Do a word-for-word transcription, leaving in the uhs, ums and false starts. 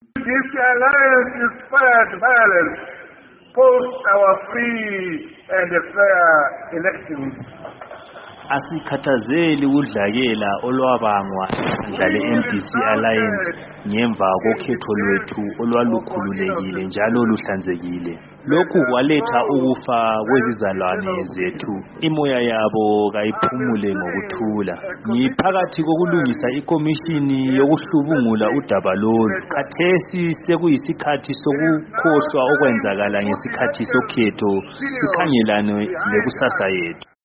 This alliance inspired violence post our free and fair elections. Asikhathazeli udlakela olwabangwa njalo M D C Alliance ngemva kokhetho lwethu olwalukhululekile njalo oluhlanzekile. Lokhu kwaletha ukufa kwezizalwane zethu. Imoya yabo kayiphumule ngokuthula. Ngiphakathi kokulungisa ikomishini yokuhlubungula udaba lolu. Khathesi sekuyisikhathi sokukhohlwa okwenzakala ngesikhathi sokhetho sikhangelane lekusasa yethu.